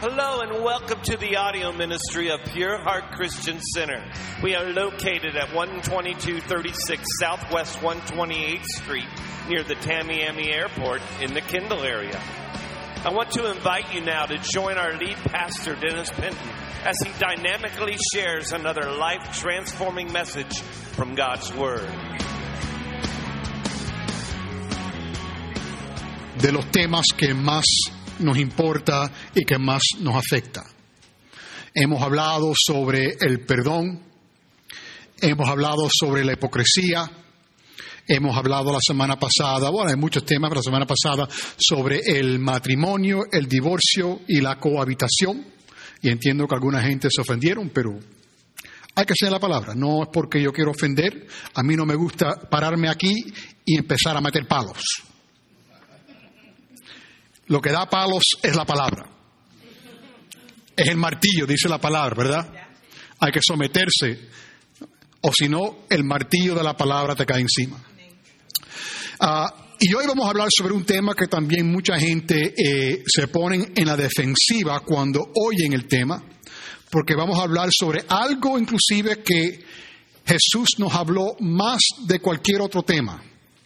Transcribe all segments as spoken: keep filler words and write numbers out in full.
Hello and welcome to the audio ministry of Pure Heart Christian Center. We are located at one twenty-two thirty-six Southwest one twenty-eighth Street near the Tamiami Airport in the Kendall area. I want to invite you now to join our lead pastor, Dennis Penton, as he dynamically shares another life-transforming message from God's Word. De los temas que más nos importa y que más nos afecta. Hemos hablado sobre el perdón, hemos hablado sobre la hipocresía, hemos hablado la semana pasada, bueno, hay muchos temas, pero la semana pasada sobre el matrimonio, el divorcio y la cohabitación. Y entiendo que alguna gente se ofendieron, pero hay que hacer la palabra. No es porque yo quiero ofender. A mí no me gusta pararme aquí y empezar a meter palos. Lo que da palos es la palabra. Es el martillo, dice la palabra, ¿verdad? Hay que someterse, o si no, el martillo de la palabra te cae encima. Uh, y hoy vamos a hablar sobre un tema que también mucha gente eh, se pone en la defensiva cuando oyen el tema, porque vamos a hablar sobre algo inclusive que Jesús nos habló más de cualquier otro tema.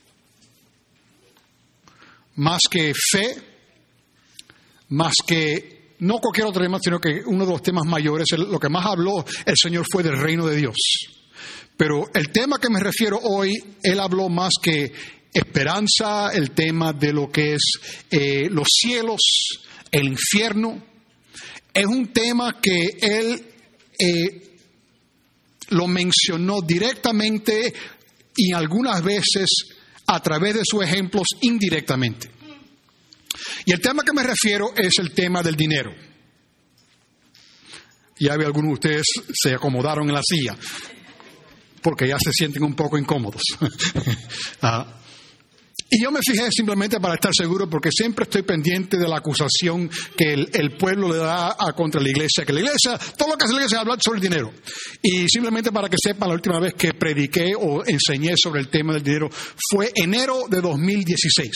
Más que fe, más que, no cualquier otro tema, sino que uno de los temas mayores, lo que más habló el Señor fue del reino de Dios. Pero el tema que me refiero hoy, Él habló más que esperanza, el tema de lo que es eh, los cielos, el infierno. Es un tema que Él eh, lo mencionó directamente y algunas veces a través de sus ejemplos indirectamente. Y el tema que me refiero es el tema del dinero. Ya veo algunos de ustedes se acomodaron en la silla porque ya se sienten un poco incómodos. uh, y yo me fijé simplemente para estar seguro, porque siempre estoy pendiente de la acusación que el, el pueblo le da a, contra la iglesia, que la iglesia, todo lo que hace la iglesia es hablar sobre el dinero. Y simplemente para que sepan, la última vez que prediqué o enseñé sobre el tema del dinero fue enero de dos mil dieciséis.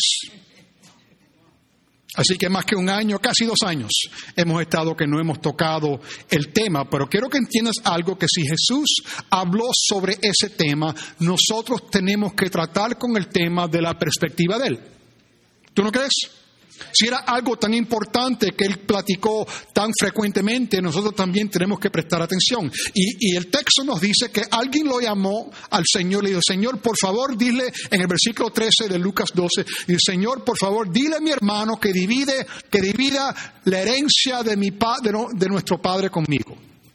Así que más que un año, casi dos años, hemos estado que no hemos tocado el tema. Pero quiero que entiendas algo, que si Jesús habló sobre ese tema, nosotros tenemos que tratar con el tema de la perspectiva de Él. ¿Tú no crees? Si era algo tan importante que Él platicó tan frecuentemente, nosotros también tenemos que prestar atención. Y, y el texto nos dice que alguien lo llamó al Señor, le dijo: Señor, por favor, dile, en el versículo trece de Lucas doce, dice: Señor, por favor, dile a mi hermano que divide, que divida la herencia de mi pa, de, no, de nuestro padre conmigo.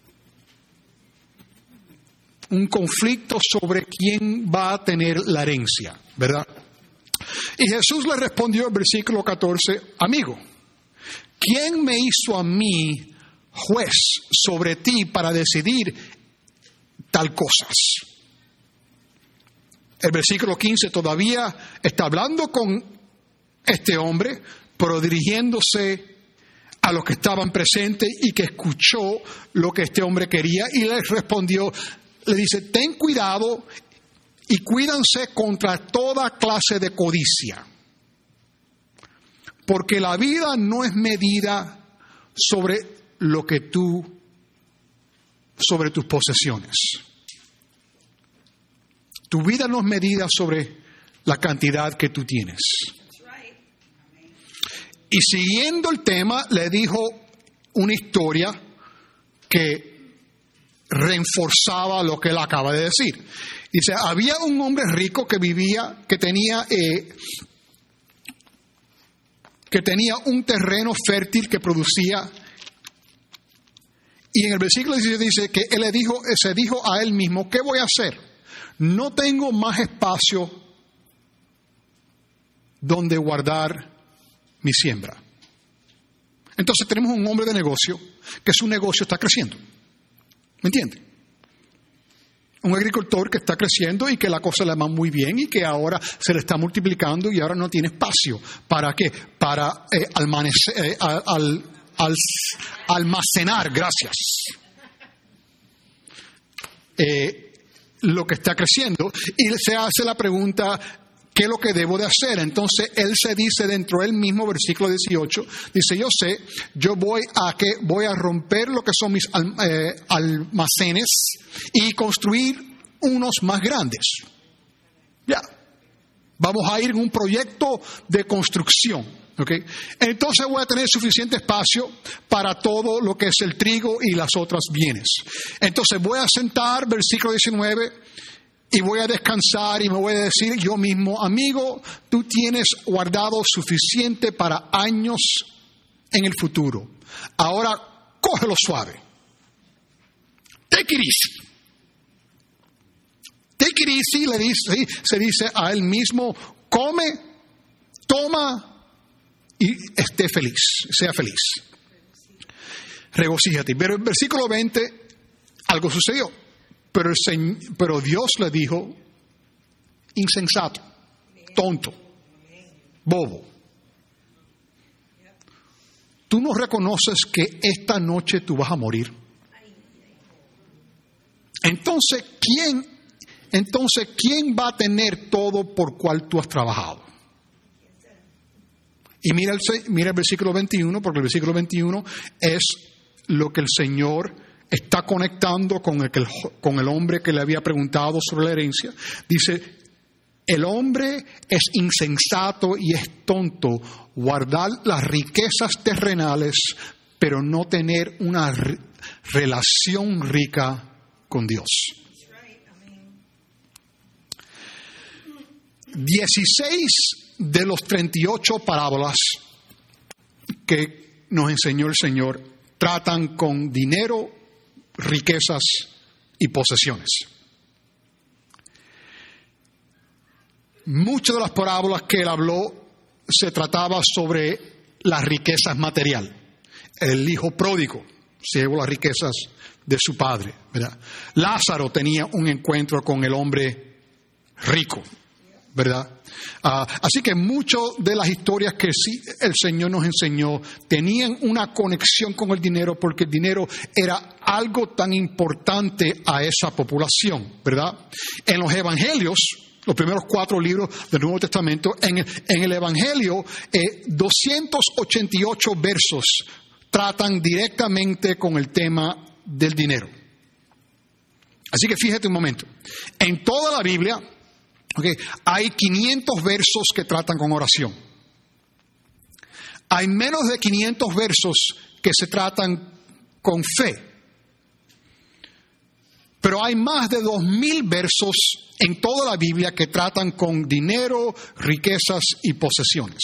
Un conflicto sobre quién va a tener la herencia, ¿verdad? Y Jesús le respondió en versículo catorce: amigo, ¿quién me hizo a mí juez sobre ti para decidir tal cosas? El versículo quince todavía está hablando con este hombre, pero dirigiéndose a los que estaban presentes y que escuchó lo que este hombre quería, y le respondió, le dice: ten cuidado y cuídense contra toda clase de codicia, porque la vida no es medida sobre lo que tú, sobre tus posesiones. Tu vida no es medida sobre la cantidad que tú tienes. Y siguiendo el tema, le dijo una historia que reforzaba lo que él acaba de decir. Dice: había un hombre rico que vivía, que tenía, eh, que tenía un terreno fértil que producía. Y en el versículo diecisiete dice que él le dijo, se dijo a él mismo: ¿qué voy a hacer? No tengo más espacio donde guardar mi siembra. Entonces tenemos un hombre de negocio que su negocio está creciendo. ¿Me entiende? Un agricultor que está creciendo y que la cosa le va muy bien y que ahora se le está multiplicando y ahora no tiene espacio. ¿Para qué? Para eh, almacenar, eh, al, al, almacenar, gracias. Eh, lo que está creciendo. Y se hace la pregunta: ¿qué es lo que debo de hacer? Entonces él se dice dentro del mismo versículo dieciocho, dice, yo sé, yo voy a que voy a romper lo que son mis eh, almacenes y construir unos más grandes. Ya, vamos a ir en un proyecto de construcción. Okay. Entonces voy a tener suficiente espacio para todo lo que es el trigo y las otras bienes. Entonces voy a sentar, versículo diecinueve, y voy a descansar y me voy a decir yo mismo, amigo, tú tienes guardado suficiente para años en el futuro. Ahora cógelo suave. Take it easy. Take it easy, le dice, se dice a él mismo, come, toma y esté feliz, sea feliz. Regocíjate. Pero en el versículo veinte, algo sucedió. Pero, el Señor, pero Dios le dijo, insensato, tonto, bobo. ¿Tú no reconoces que esta noche tú vas a morir? Entonces, ¿quién, entonces, ¿quién va a tener todo por cual tú has trabajado? Y mira el, mira el versículo veintiuno, porque el versículo veintiuno es lo que el Señor está conectando con el, con el hombre que le había preguntado sobre la herencia. Dice, el hombre es insensato y es tonto guardar las riquezas terrenales, pero no tener una re- relación rica con Dios. dieciséis de los treinta y ocho parábolas que nos enseñó el Señor tratan con dinero, riquezas y posesiones. Muchas de las parábolas que él habló se trataba sobre las riquezas materiales. El hijo pródigo se llevó las riquezas de su padre, ¿verdad? Lázaro tenía un encuentro con el hombre rico, ¿verdad? Uh, así que muchas de las historias que sí el Señor nos enseñó tenían una conexión con el dinero, porque el dinero era algo tan importante a esa población, ¿verdad? En los evangelios, los primeros cuatro libros del Nuevo Testamento, en el, en el evangelio, eh, doscientos ochenta y ocho versos tratan directamente con el tema del dinero. Así que fíjate un momento, en toda la Biblia, okay, hay quinientos versos que tratan con oración. Hay menos de quinientos versos que se tratan con fe. Pero hay más de dos mil versos en toda la Biblia que tratan con dinero, riquezas y posesiones.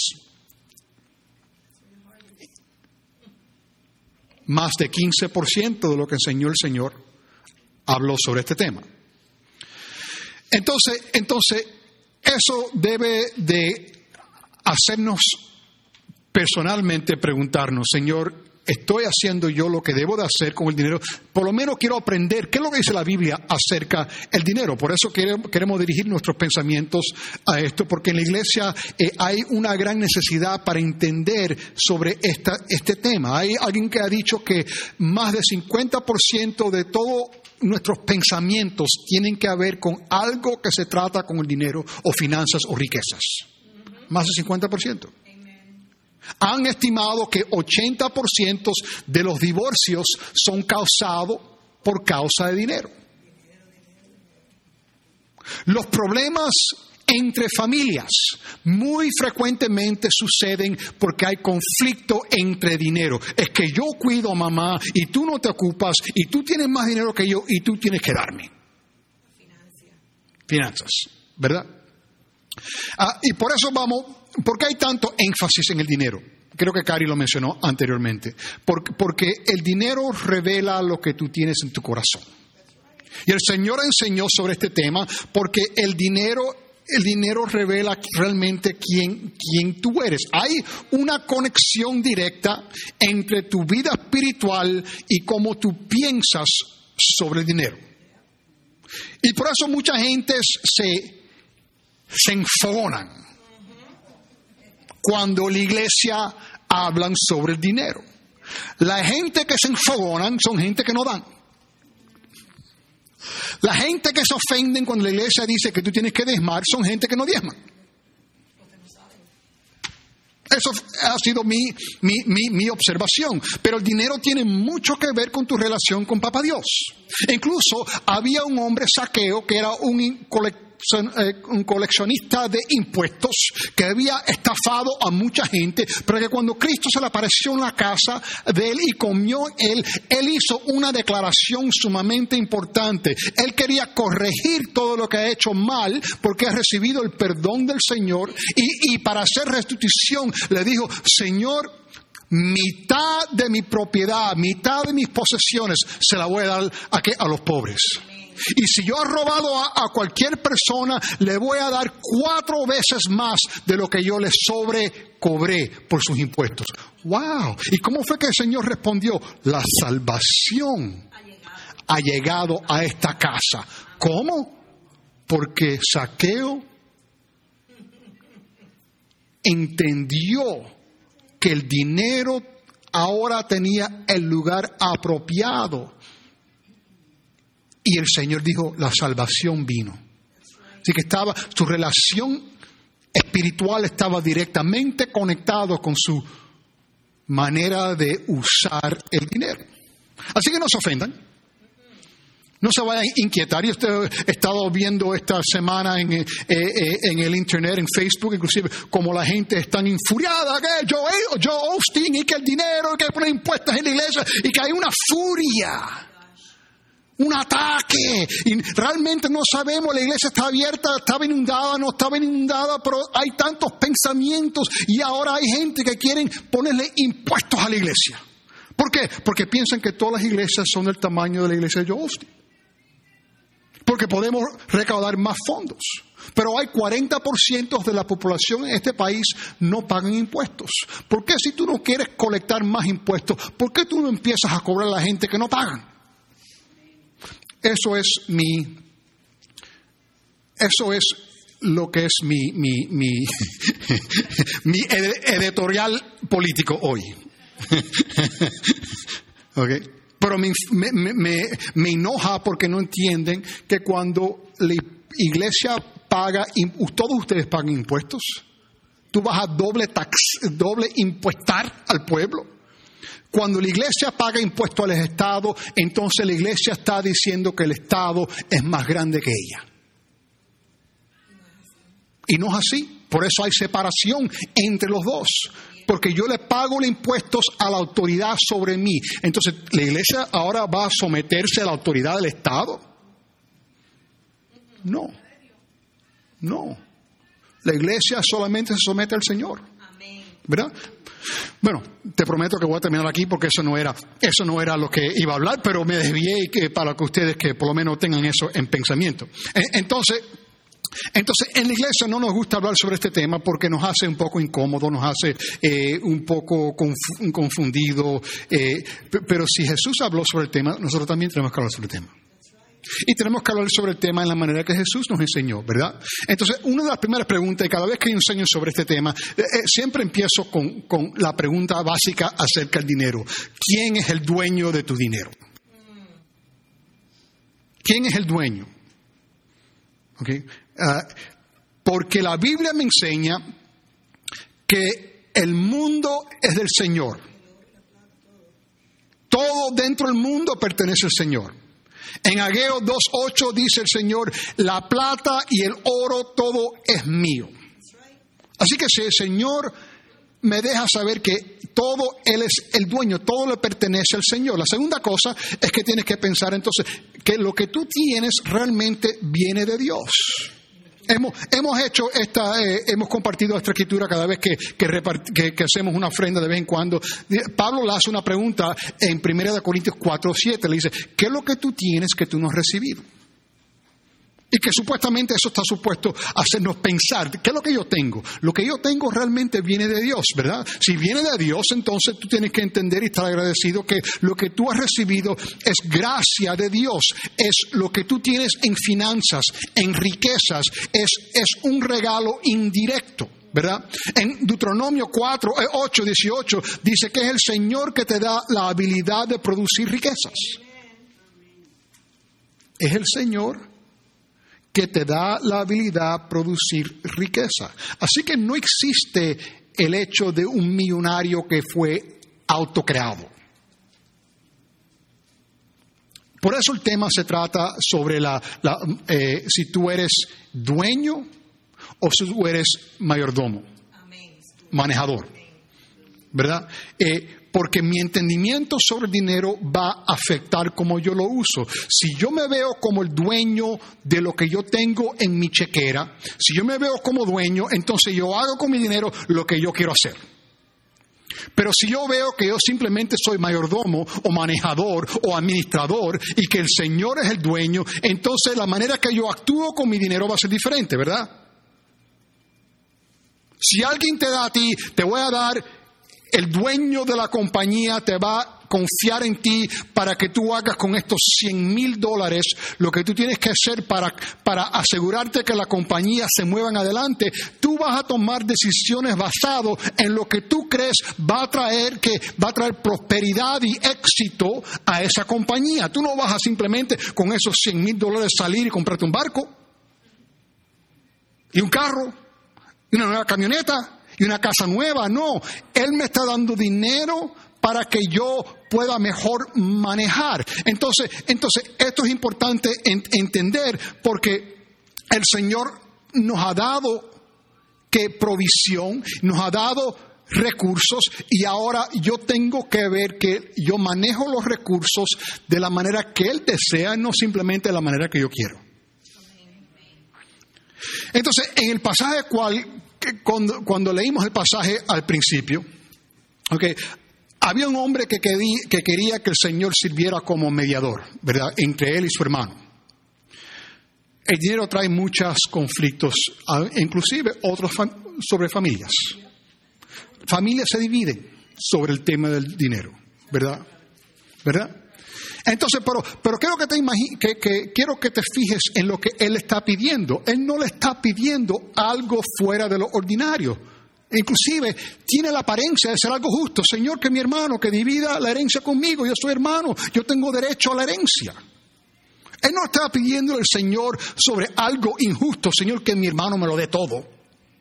Más de quince por ciento de lo que enseñó el Señor habló sobre este tema. Entonces, entonces, eso debe de hacernos personalmente preguntarnos, Señor, ¿estoy haciendo yo lo que debo de hacer con el dinero? Por lo menos quiero aprender qué es lo que dice la Biblia acerca del dinero. Por eso queremos dirigir nuestros pensamientos a esto, porque en la iglesia eh, hay una gran necesidad para entender sobre esta, este tema. Hay alguien que ha dicho que más del cincuenta por ciento de todos nuestros pensamientos tienen que ver con algo que se trata con el dinero o finanzas o riquezas. Más del cincuenta por ciento. Han estimado que ochenta por ciento de los divorcios son causados por causa de dinero. Los problemas entre familias muy frecuentemente suceden porque hay conflicto entre dinero. Es que yo cuido a mamá y tú no te ocupas y tú tienes más dinero que yo y tú tienes que darme. Finanzas, ¿verdad? Ah, y por eso vamos, ¿por qué hay tanto énfasis en el dinero? Creo que Cari lo mencionó anteriormente. Porque, porque el dinero revela lo que tú tienes en tu corazón. Y el Señor enseñó sobre este tema porque el dinero, el dinero revela realmente quién, quién tú eres. Hay una conexión directa entre tu vida espiritual y cómo tú piensas sobre el dinero. Y por eso mucha gente se, se enfogonan cuando la iglesia hablan sobre el dinero. La gente que se enfogonan son gente que no dan. La gente que se ofenden cuando la iglesia dice que tú tienes que diezmar son gente que no diezman. Eso ha sido mi, mi, mi, mi observación. Pero el dinero tiene mucho que ver con tu relación con Papá Dios. Incluso había un hombre, Zaqueo, que era un colector, un coleccionista de impuestos que había estafado a mucha gente, pero que cuando Cristo se le apareció en la casa de él y comió él, él hizo una declaración sumamente importante. Él quería corregir todo lo que ha hecho mal porque ha recibido el perdón del Señor y, y para hacer restitución le dijo: Señor, mitad de mi propiedad, mitad de mis posesiones se la voy a dar a, a los pobres. Y si yo he robado a, a cualquier persona, le voy a dar cuatro veces más de lo que yo le sobrecobré por sus impuestos. ¡Wow! ¿Y cómo fue que el Señor respondió? La salvación ha llegado a esta casa. ¿Cómo? Porque Zaqueo entendió que el dinero ahora tenía el lugar apropiado. Y el Señor dijo, la salvación vino. Así que estaba, su relación espiritual estaba directamente conectado con su manera de usar el dinero. Así que no se ofendan. No se vayan a inquietar. Yo he estado viendo esta semana en, eh, eh, en el internet, en Facebook, inclusive, como la gente está infuriada, que Joe, Joe Osteen, y que el dinero, que poner impuestos en la iglesia, y que hay una furia. Un ataque, y realmente no sabemos, la iglesia está abierta, estaba inundada, no estaba inundada, pero hay tantos pensamientos y ahora hay gente que quieren ponerle impuestos a la iglesia. ¿Por qué? Porque piensan que todas las iglesias son del tamaño de la iglesia de Joe Osteen. Porque podemos recaudar más fondos. Pero hay cuarenta por ciento de la población en este país no pagan impuestos. ¿Por qué si tú no quieres colectar más impuestos, por qué tú no empiezas a cobrar a la gente que no pagan? Eso es mi, eso es lo que es mi, mi, mi, mi editorial político hoy. Okay. Pero me, me, me, me enoja porque no entienden que cuando la iglesia paga, todos ustedes pagan impuestos, tú vas a doble tax, doble impuestar al pueblo. Cuando la iglesia paga impuestos al Estado, entonces la iglesia está diciendo que el Estado es más grande que ella. Y no es así. Por eso hay separación entre los dos. Porque yo le pago los impuestos a la autoridad sobre mí. Entonces, ¿la iglesia ahora va a someterse a la autoridad del Estado? No. No. La iglesia solamente se somete al Señor. ¿Verdad? Bueno, te prometo que voy a terminar aquí porque eso no era, eso no era lo que iba a hablar, pero me desvié y que para que ustedes que por lo menos tengan eso en pensamiento. Entonces, entonces en la iglesia no nos gusta hablar sobre este tema porque nos hace un poco incómodo, nos hace eh, un poco conf- confundido. Eh, pero si Jesús habló sobre el tema, nosotros también tenemos que hablar sobre el tema. Y tenemos que hablar sobre el tema en la manera que Jesús nos enseñó, ¿verdad? Entonces, una de las primeras preguntas, y cada vez que yo enseño sobre este tema, eh, siempre empiezo con, con la pregunta básica acerca del dinero. ¿Quién es el dueño de tu dinero? ¿Quién es el dueño? ¿Okay? Uh, porque la Biblia me enseña que el mundo es del Señor. Todo dentro del mundo pertenece al Señor. En Ageo dos ocho dice el Señor, la plata y el oro todo es mío. Así que si el Señor me deja saber que todo Él es el dueño, todo le pertenece al Señor. La segunda cosa es que tienes que pensar entonces que lo que tú tienes realmente viene de Dios. Hemos, hemos hecho esta, eh, hemos compartido esta escritura cada vez que, que, repart, que, que hacemos una ofrenda de vez en cuando. Pablo le hace una pregunta en primera de Corintios cuatro siete. Le dice, ¿qué es lo que tú tienes que tú no has recibido? Y que supuestamente eso está supuesto a hacernos pensar, ¿qué es lo que yo tengo? Lo que yo tengo realmente viene de Dios, ¿verdad? Si viene de Dios, entonces tú tienes que entender y estar agradecido que lo que tú has recibido es gracia de Dios, es lo que tú tienes en finanzas, en riquezas, es, es un regalo indirecto, ¿verdad? En Deuteronomio cuatro, ocho, dieciocho dice que es el Señor que te da la habilidad de producir riquezas. Es el Señor que te da la habilidad de producir riqueza. Así que no existe el hecho de un millonario que fue autocreado. Por eso el tema se trata sobre la, la eh, si tú eres dueño o si tú eres mayordomo, manejador, ¿verdad? Eh, porque mi entendimiento sobre el dinero va a afectar cómo yo lo uso. Si yo me veo como el dueño de lo que yo tengo en mi chequera, si yo me veo como dueño, entonces yo hago con mi dinero lo que yo quiero hacer. Pero si yo veo que yo simplemente soy mayordomo o manejador o administrador y que el Señor es el dueño, entonces la manera que yo actúo con mi dinero va a ser diferente, ¿verdad? Si alguien te da a ti, te voy a dar, el dueño de la compañía te va a confiar en ti para que tú hagas con estos cien mil dólares lo que tú tienes que hacer para, para asegurarte que la compañía se mueva en adelante. Tú vas a tomar decisiones basadas en lo que tú crees va a traer, que va a traer prosperidad y éxito a esa compañía. Tú no vas a simplemente con esos cien mil dólares salir y comprarte un barco y un carro y una nueva camioneta y una casa nueva. No, Él me está dando dinero para que yo pueda mejor manejar. Entonces, entonces esto es importante en, entender, porque el Señor nos ha dado que provisión, nos ha dado recursos, y ahora yo tengo que ver que yo manejo los recursos de la manera que Él desea, no simplemente de la manera que yo quiero. Entonces, en el pasaje cual que cuando, cuando leímos el pasaje al principio, okay, había un hombre que quería, que quería que el Señor sirviera como mediador, ¿verdad?, entre él y su hermano. El dinero trae muchos conflictos, inclusive otros sobre familias. Familias se dividen sobre el tema del dinero, ¿verdad? ¿Verdad? Entonces, pero, pero quiero que te imagine, que, que, quiero que te fijes en lo que Él está pidiendo. Él no le está pidiendo algo fuera de lo ordinario. Inclusive tiene la apariencia de ser algo justo. Señor, que mi hermano que divida la herencia conmigo. Yo soy hermano, yo tengo derecho a la herencia. Él no está pidiendo al Señor sobre algo injusto. Señor, que mi hermano me lo dé todo.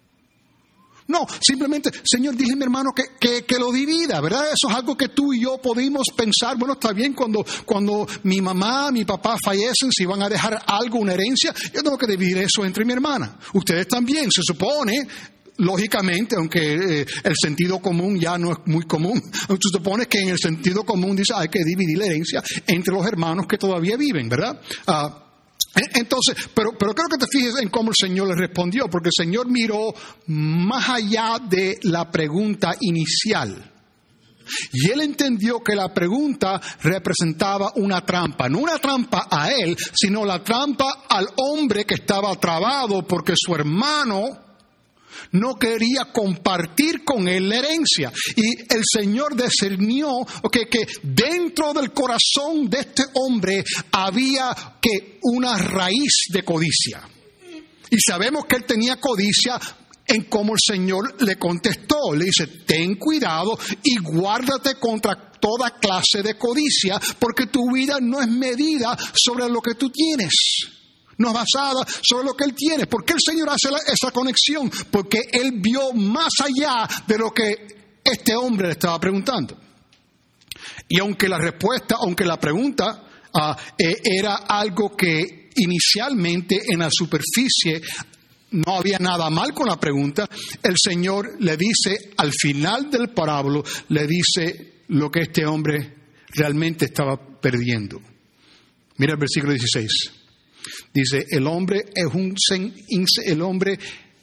No, simplemente, Señor, dile a mi hermano que, que, que lo divida, ¿verdad? Eso es algo que tú y yo podemos pensar. Bueno, está bien, cuando, cuando mi mamá, mi papá fallecen, si van a dejar algo, una herencia, yo tengo que dividir eso entre mi hermana. Ustedes también, se supone, lógicamente, aunque eh, el sentido común ya no es muy común, se supone que en el sentido común dice hay que dividir la herencia entre los hermanos que todavía viven, ¿verdad? Ah, uh, Entonces, pero, pero creo que te fijes en cómo el Señor le respondió, porque el Señor miró más allá de la pregunta inicial. Y Él entendió que la pregunta representaba una trampa, no una trampa a Él, sino la trampa al hombre que estaba trabado porque su hermano no quería compartir con él la herencia. Y el Señor discernió okay, que dentro del corazón de este hombre había que una raíz de codicia. Y sabemos que él tenía codicia en cómo el Señor le contestó. Le dice, ten cuidado y guárdate contra toda clase de codicia, porque tu vida no es medida sobre lo que tú tienes. No es basada sobre lo que Él tiene. ¿Por qué el Señor hace la, esa conexión? Porque Él vio más allá de lo que este hombre le estaba preguntando. Y aunque la respuesta, aunque la pregunta uh, eh, era algo que inicialmente en la superficie no había nada mal con la pregunta, el Señor le dice al final del parábola, le dice lo que este hombre realmente estaba perdiendo. Mira el versículo dieciséis. Dice, el hombre es un el hombre,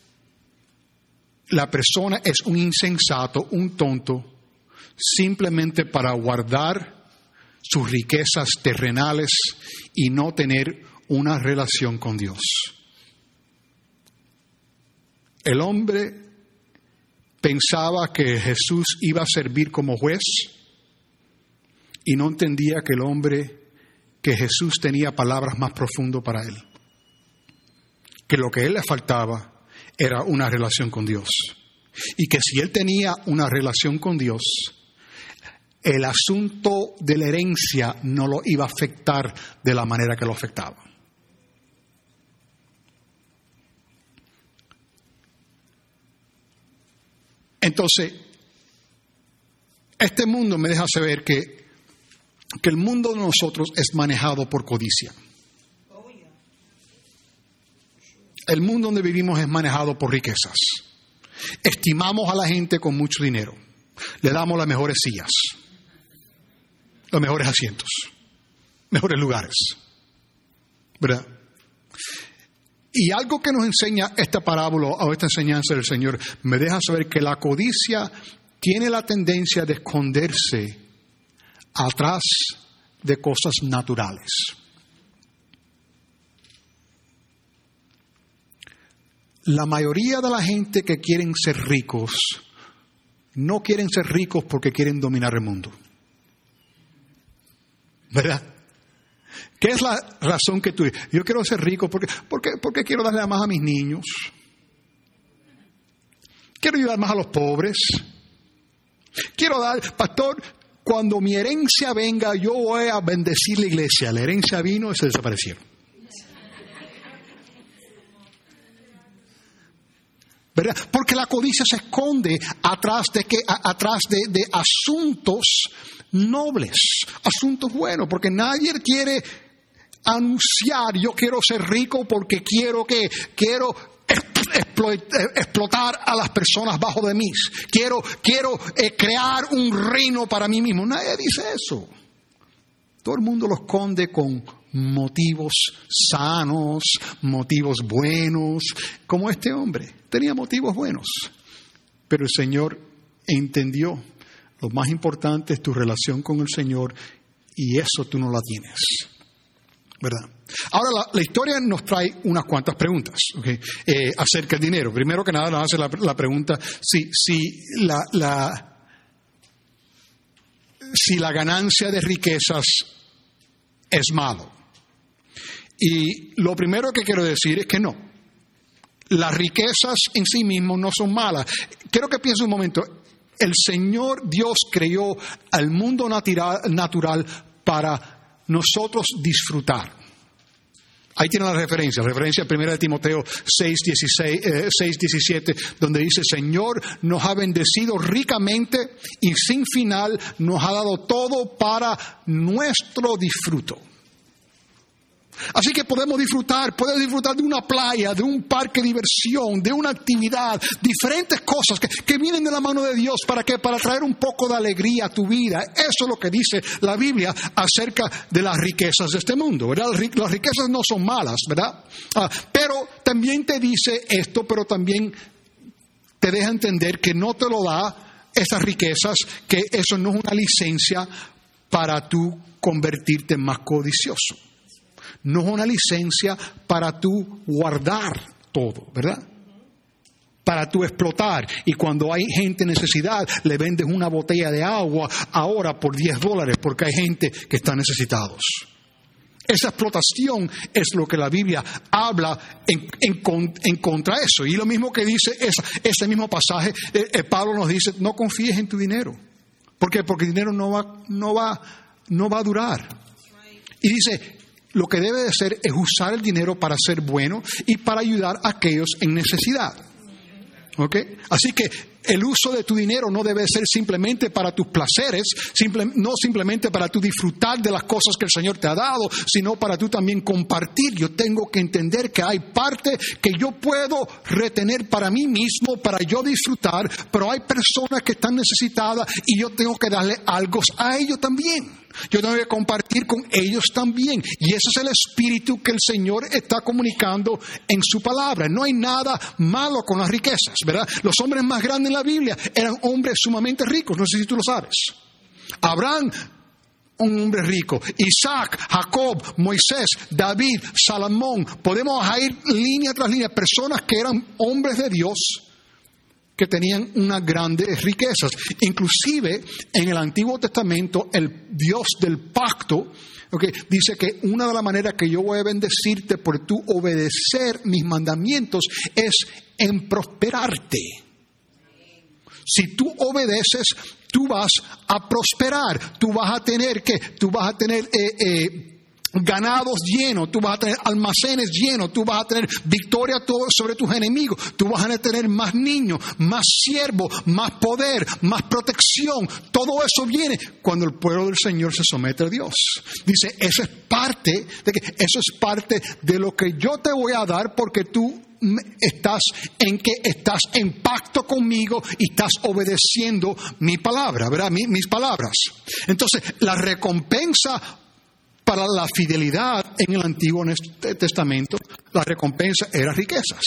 la persona es un insensato, un tonto, simplemente para guardar sus riquezas terrenales y no tener una relación con Dios. El hombre pensaba que Jesús iba a servir como juez y no entendía que el hombre que Jesús tenía palabras más profundas para él. Que lo que a él le faltaba era una relación con Dios. Y que si él tenía una relación con Dios, el asunto de la herencia no lo iba a afectar de la manera que lo afectaba. Entonces, este mundo me deja saber que, que el mundo de nosotros es manejado por codicia. El mundo donde vivimos es manejado por riquezas. Estimamos a la gente con mucho dinero. Le damos las mejores sillas, los mejores asientos, mejores lugares, ¿verdad? Y algo que nos enseña esta parábola o esta enseñanza del Señor me deja saber que la codicia tiene la tendencia de esconderse atrás de cosas naturales. La mayoría de la gente que quieren ser ricos no quieren ser ricos porque quieren dominar el mundo, ¿verdad? ¿Qué es la razón que tú dices? Yo quiero ser rico porque, porque, porque quiero darle más a mis niños. Quiero ayudar más a los pobres. Quiero dar, pastor, cuando mi herencia venga, yo voy a bendecir la iglesia. La herencia vino y se desaparecieron. ¿Verdad? Porque la codicia se esconde atrás de que, a, atrás de, de asuntos nobles, asuntos buenos, porque nadie quiere anunciar yo quiero ser rico porque quiero que quiero explotar a las personas bajo de mí, quiero quiero eh, crear un reino para mí mismo. Nadie dice eso. Todo el mundo lo esconde con motivos sanos, motivos buenos, como este hombre tenía motivos buenos, pero el Señor entendió. Lo más importante es tu relación con el Señor y eso tú no la tienes, ¿verdad? Ahora la, la historia nos trae unas cuantas preguntas, ¿okay? eh, acerca del dinero. Primero que nada nos hace la, la pregunta si, si, la, la, si la ganancia de riquezas es malo. Y lo primero que quiero decir es que no. Las riquezas en sí mismas no son malas. Quiero que piense un momento. El Señor Dios creó al mundo natural, natural para nosotros disfrutar. Ahí tiene la referencia, la referencia primera de Timoteo seis, diecisiete, donde dice, Señor nos ha bendecido ricamente y sin final nos ha dado todo para nuestro disfruto. Así que podemos disfrutar, puedes disfrutar de una playa, de un parque de diversión, de una actividad, diferentes cosas que, que vienen de la mano de Dios. ¿Para qué? Para traer un poco de alegría a tu vida. Eso es lo que dice la Biblia acerca de las riquezas de este mundo, ¿verdad? Las riquezas no son malas, ¿verdad? Ah, pero también te dice esto, pero también te deja entender que no te lo da esas riquezas, que eso no es una licencia para tú convertirte en más codicioso. No es una licencia para tú guardar todo, ¿verdad? Para tú explotar. Y cuando hay gente en necesidad, le vendes una botella de agua ahora por diez dólares porque hay gente que está necesitados. Esa explotación es lo que la Biblia habla en, en, en contra de eso. Y lo mismo que dice esa, ese mismo pasaje, eh, eh, Pablo nos dice, no confíes en tu dinero. ¿Por qué? Porque el dinero no va, no va, no va a durar. Y dice, lo que debe de hacer es usar el dinero para ser bueno y para ayudar a aquellos en necesidad. ¿Ok? Así que el uso de tu dinero no debe ser simplemente para tus placeres, simple, no simplemente para tú disfrutar de las cosas que el Señor te ha dado, sino para tú también compartir. Yo tengo que entender que hay parte que yo puedo retener para mí mismo, para yo disfrutar, pero hay personas que están necesitadas y yo tengo que darle algo a ellos también. Yo tengo que compartir con ellos también. Y ese es el espíritu que el Señor está comunicando en su palabra. No hay nada malo con las riquezas, ¿verdad? Los hombres más grandes en la Biblia eran hombres sumamente ricos. No sé si tú lo sabes. Abraham, un hombre rico. Isaac, Jacob, Moisés, David, Salomón. Podemos ir línea tras línea. Personas que eran hombres de Dios, que tenían unas grandes riquezas. Inclusive en el Antiguo Testamento, el Dios del pacto, okay, dice que una de las maneras que yo voy a bendecirte por tú obedecer mis mandamientos es en prosperarte. Si tú obedeces, tú vas a prosperar. Tú vas a tener que, tú vas a tener eh, eh, ganados llenos, tú vas a tener almacenes llenos, tú vas a tener victoria sobre tus enemigos, tú vas a tener más niños, más siervos, más poder, más protección. Todo eso viene cuando el pueblo del Señor se somete a Dios. Dice, eso es parte de que eso es parte de lo que yo te voy a dar, porque tú estás en que estás en pacto conmigo y estás obedeciendo mi palabra, ¿verdad? Mi, mis palabras. Entonces, la recompensa para la fidelidad en el Antiguo Testamento, la recompensa era riquezas.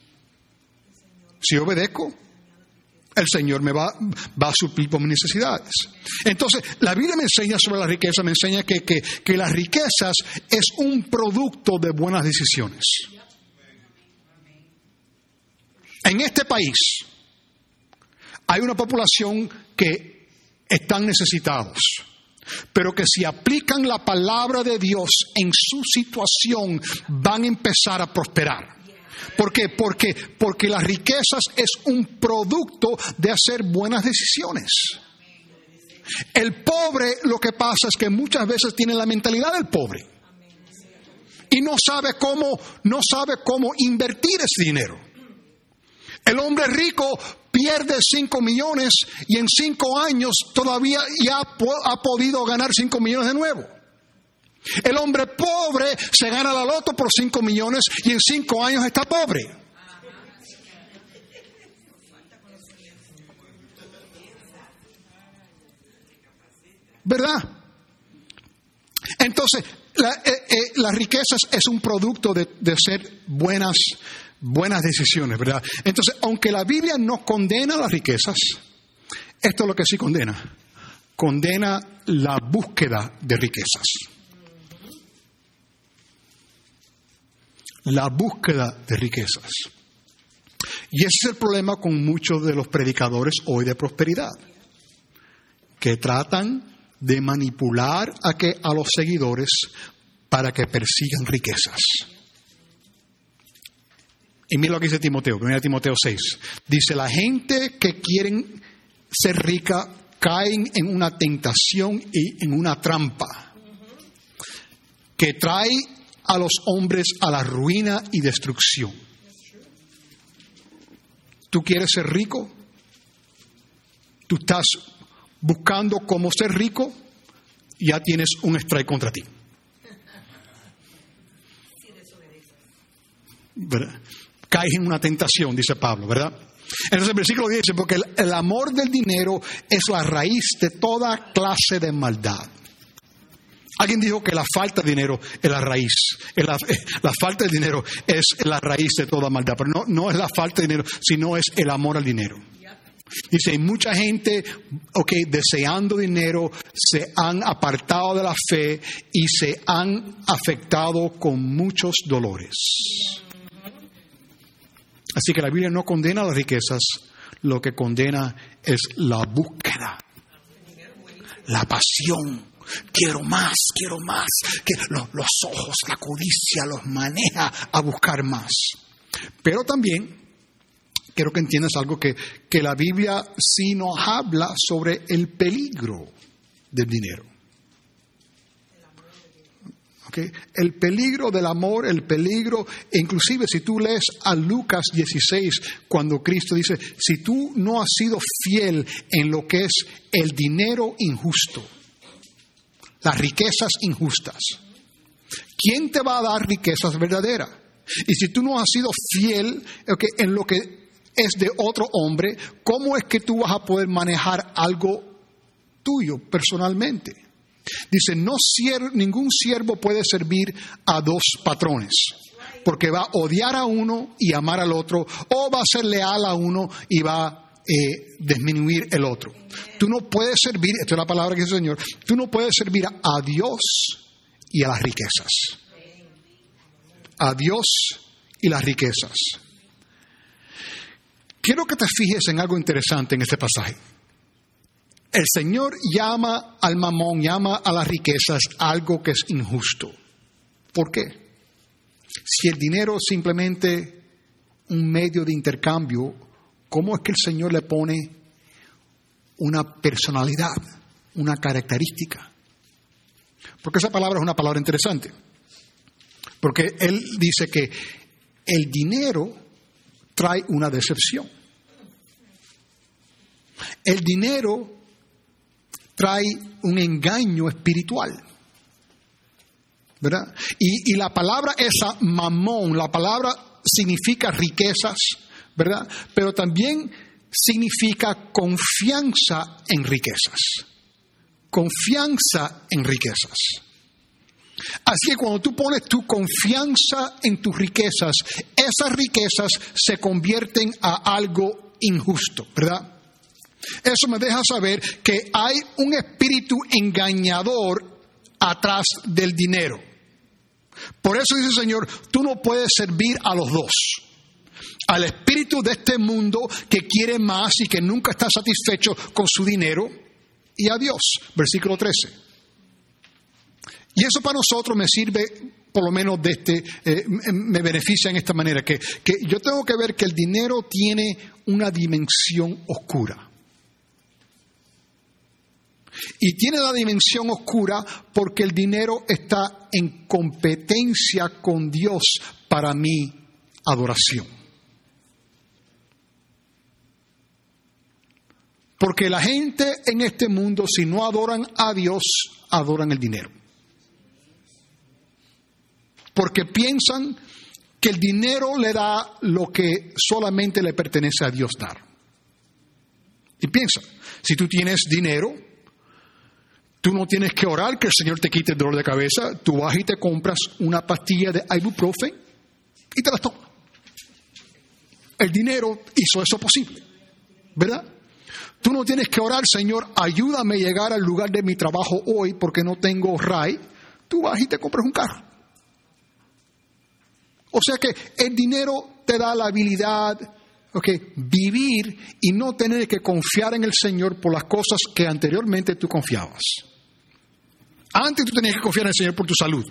Si obedezco, el Señor me va, va a suplir por mis necesidades. Entonces, la Biblia me enseña sobre la riqueza, me enseña que, que, que las riquezas es un producto de buenas decisiones. En este país hay una población que están necesitados, pero que si aplican la palabra de Dios en su situación van a empezar a prosperar. ¿Por qué? Porque, porque las riquezas es un producto de hacer buenas decisiones. El pobre, lo que pasa es que muchas veces tiene la mentalidad del pobre y no sabe cómo, no sabe cómo invertir ese dinero. El hombre rico pierde cinco millones y en cinco años todavía ya ha podido ganar cinco millones de nuevo. El hombre pobre se gana la loto por cinco millones y en cinco años está pobre. ¿Verdad? Entonces, la, eh, eh, las riquezas es un producto de, de ser buenas Buenas decisiones, ¿verdad? Entonces, aunque la Biblia no condena las riquezas, esto es lo que sí condena. Condena la búsqueda de riquezas. La búsqueda de riquezas. Y ese es el problema con muchos de los predicadores hoy de prosperidad, que tratan de manipular a, que, a los seguidores para que persigan riquezas. Y mira lo que dice Timoteo, primera Timoteo seis. Dice, la gente que quieren ser rica caen en una tentación y en una trampa que trae a los hombres a la ruina y destrucción. ¿Tú quieres ser rico? ¿Tú estás buscando cómo ser rico? Ya tienes un strike contra ti. ¿Verdad? Caes en una tentación, dice Pablo, ¿verdad? Entonces el versículo dice, porque el, el amor del dinero es la raíz de toda clase de maldad. Alguien dijo que la falta de dinero es la raíz. La, la falta de dinero es la raíz de toda maldad. Pero no, no es la falta de dinero, sino es el amor al dinero. Dice, hay mucha gente, ok, deseando dinero, se han apartado de la fe y se han afectado con muchos dolores. Así que la Biblia no condena las riquezas, lo que condena es la búsqueda, la pasión. Quiero más, quiero más. Que los, los ojos, la codicia los maneja a buscar más. Pero también quiero que entiendas algo, que, que la Biblia sí nos habla sobre el peligro del dinero. Okay. El peligro del amor, el peligro, e inclusive si tú lees a Lucas dieciséis, cuando Cristo dice, si tú no has sido fiel en lo que es el dinero injusto, las riquezas injustas, ¿quién te va a dar riquezas verdaderas? Y si tú no has sido fiel okay, en lo que es de otro hombre, ¿cómo es que tú vas a poder manejar algo tuyo personalmente? Dice, no siervo, ningún siervo puede servir a dos patrones, porque va a odiar a uno y amar al otro, o va a ser leal a uno y va a eh, disminuir el otro. Tú no puedes servir, esta es la palabra que dice el Señor, tú no puedes servir a Dios y a las riquezas. A Dios y las riquezas. Quiero que te fijes en algo interesante en este pasaje. El Señor llama al mamón, llama a las riquezas algo que es injusto. ¿Por qué? Si el dinero es simplemente un medio de intercambio, ¿cómo es que el Señor le pone una personalidad, una característica? Porque esa palabra es una palabra interesante. Porque él dice que el dinero trae una decepción. El dinero trae un engaño espiritual, ¿verdad? Y, y la palabra esa, mamón, la palabra significa riquezas, ¿verdad? Pero también significa confianza en riquezas. Confianza en riquezas. Así que cuando tú pones tu confianza en tus riquezas, esas riquezas se convierten a algo injusto, ¿verdad? Eso me deja saber que hay un espíritu engañador atrás del dinero. Por eso dice el Señor, tú no puedes servir a los dos. Al espíritu de este mundo que quiere más y que nunca está satisfecho con su dinero, y a Dios. Versículo trece. Y eso para nosotros me sirve, por lo menos de este, eh, me beneficia en esta manera, que, que yo tengo que ver que el dinero tiene una dimensión oscura. Y tiene la dimensión oscura porque el dinero está en competencia con Dios para mi adoración. Porque la gente en este mundo, si no adoran a Dios, adoran el dinero. Porque piensan que el dinero le da lo que solamente le pertenece a Dios dar. Y piensa, si tú tienes dinero, tú no tienes que orar que el Señor te quite el dolor de cabeza. Tú vas y te compras una pastilla de ibuprofen y te la tomas. El dinero hizo eso posible, ¿verdad? Tú no tienes que orar, Señor, ayúdame a llegar al lugar de mi trabajo hoy porque no tengo R A I. Tú vas y te compras un carro. O sea que el dinero te da la habilidad, okay, vivir y no tener que confiar en el Señor por las cosas que anteriormente tú confiabas. Antes tú tenías que confiar en el Señor por tu salud,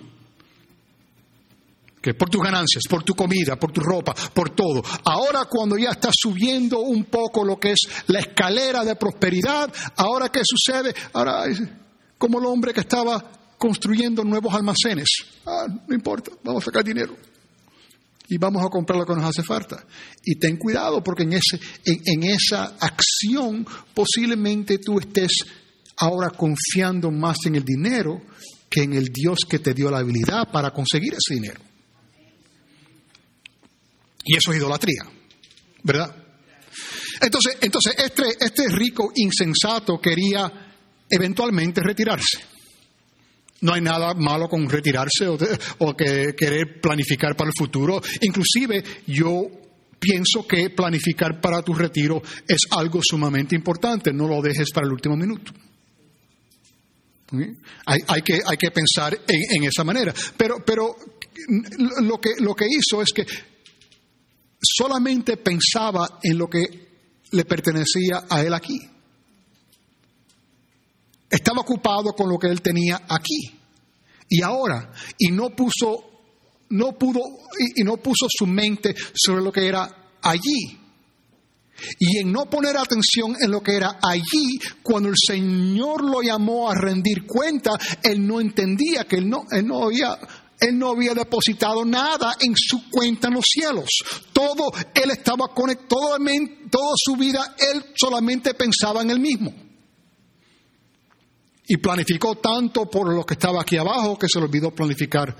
okay, por tus ganancias, por tu comida, por tu ropa, por todo. Ahora cuando ya estás subiendo un poco lo que es la escalera de prosperidad, ¿ahora qué sucede? Ahora es como el hombre que estaba construyendo nuevos almacenes. Ah, no importa, vamos a sacar dinero y vamos a comprar lo que nos hace falta. Y ten cuidado porque en, ese, en, en esa acción posiblemente tú estés ahora confiando más en el dinero que en el Dios que te dio la habilidad para conseguir ese dinero. Y eso es idolatría, ¿verdad? Entonces, entonces este, este rico insensato quería eventualmente retirarse. No hay nada malo con retirarse o, de, o que querer planificar para el futuro. Inclusive yo pienso que planificar para tu retiro es algo sumamente importante. No lo dejes para el último minuto. ¿Sí? Hay, hay, que, hay que pensar en, en esa manera. Pero, pero lo, que, lo que hizo es que solamente pensaba en lo que le pertenecía a él aquí. Estaba ocupado con lo que él tenía aquí y ahora, y no puso, no pudo, y no puso su mente sobre lo que era allí. Y en no poner atención en lo que era allí, cuando el Señor lo llamó a rendir cuenta, él no entendía que él no, él no había, él no había depositado nada en su cuenta en los cielos. Todo él estaba conectado, toda su vida él solamente pensaba en él mismo. Y planificó tanto por lo que estaba aquí abajo que se le olvidó planificar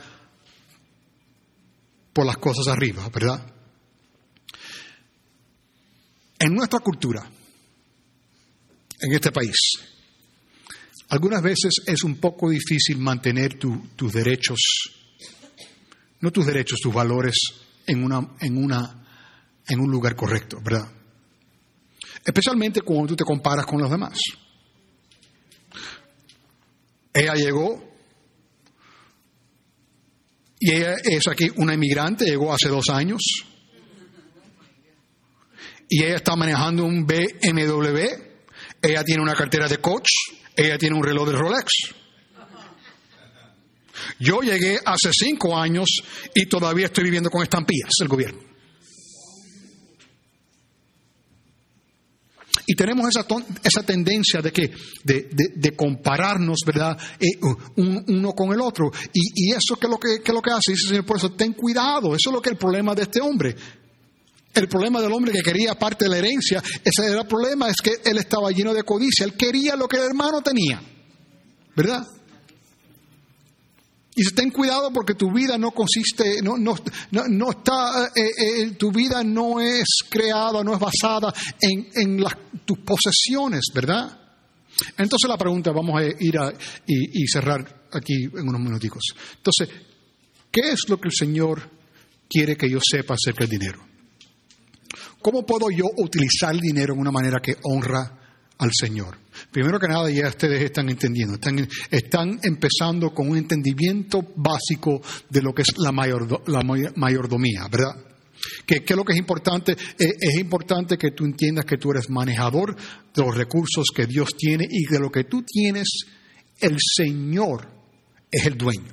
por las cosas arriba, ¿verdad? En nuestra cultura, en este país, algunas veces es un poco difícil mantener tu, tus derechos, no tus derechos, tus valores en, una, en, una, en un lugar correcto, ¿verdad? Especialmente cuando tú te comparas con los demás. Ella llegó, y ella es aquí una inmigrante, llegó hace dos años, y ella está manejando un B M W, ella tiene una cartera de Coach, ella tiene un reloj de Rolex. Yo llegué hace cinco años y todavía estoy viviendo con estampillas del gobierno. Y tenemos esa, ton, esa tendencia de, que, de, de, de compararnos, ¿verdad? Eh, un, uno con el otro. Y, y eso que es lo que, que, lo que hace, dice el Señor, por eso ten cuidado. Eso es lo que es el problema de este hombre. El problema del hombre que quería parte de la herencia, ese era el problema, es que él estaba lleno de codicia. Él quería lo que el hermano tenía, ¿verdad? Y ten cuidado porque tu vida no consiste, no, no, no, no está, eh, eh, tu vida no es creada, no es basada en, en las, tus posesiones, ¿verdad? Entonces la pregunta, vamos a ir a y, y cerrar aquí en unos minuticos. Entonces, ¿qué es lo que el Señor quiere que yo sepa acerca del dinero? ¿Cómo puedo yo utilizar el dinero de una manera que honra al Señor? Primero que nada, ya ustedes están entendiendo, están, están empezando con un entendimiento básico de lo que es la, mayor, la mayordomía, ¿verdad? ¿Qué es lo que es importante? Eh, es importante que tú entiendas que tú eres manejador de los recursos que Dios tiene y de lo que tú tienes, el Señor es el dueño.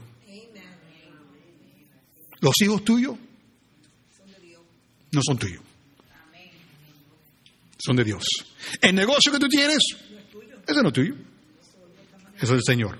Los hijos tuyos no son tuyos. Son de Dios. El negocio que tú tienes, ese no es tuyo. Eso es del Señor.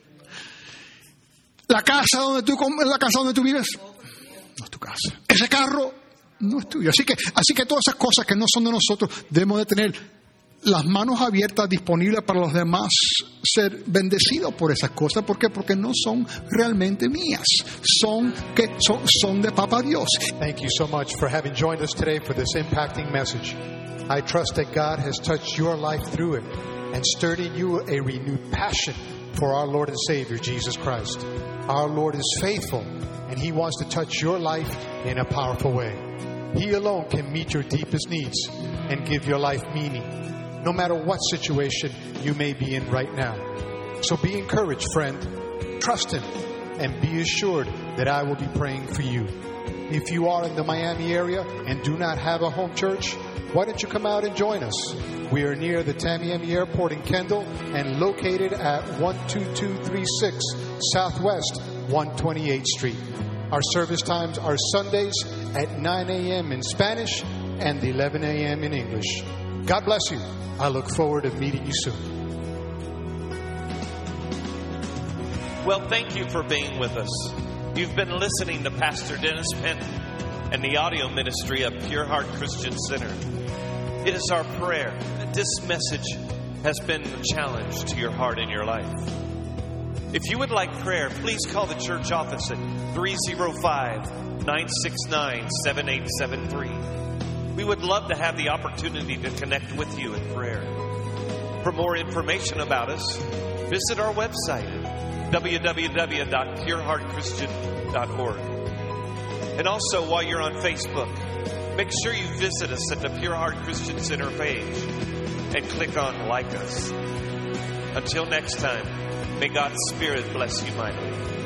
La casa donde tú, la casa donde tú vives, no es tu casa. Ese carro no es tuyo. Así que, así que todas esas cosas que no son de nosotros, debemos de tener las manos abiertas, disponibles para los demás, ser bendecidos por esas cosas. ¿Por qué? Porque no son realmente mías. Son, que son, son de Papá Dios. Thank you so much for having joined us today for this impacting message. I trust that God has touched your life through it and stirred in you a renewed passion for our Lord and Savior, Jesus Christ. Our Lord is faithful, and He wants to touch your life in a powerful way. He alone can meet your deepest needs and give your life meaning, no matter what situation you may be in right now. So be encouraged, friend. Trust Him and be assured that I will be praying for you. If you are in the Miami area and do not have a home church, why don't you come out and join us? We are near the Tamiami Airport in Kendall and located at one two two three six Southwest one twenty-eighth Street. Our service times are Sundays at nine a.m. in Spanish and eleven a.m. in English. God bless you. I look forward to meeting you soon. Well, thank you for being with us. You've been listening to Pastor Dennis Penton and the audio ministry of Pure Heart Christian Center. It is our prayer that this message has been a challenge to your heart and your life. If you would like prayer, please call the church office at three oh five, nine six nine, seven eight seven three. We would love to have the opportunity to connect with you in prayer. For more information about us, visit our website at w w w dot pure heart christian dot org. And also, while you're on Facebook, make sure you visit us at the Pure Heart Christian Center page and click on Like Us. Until next time, may God's Spirit bless you mightily.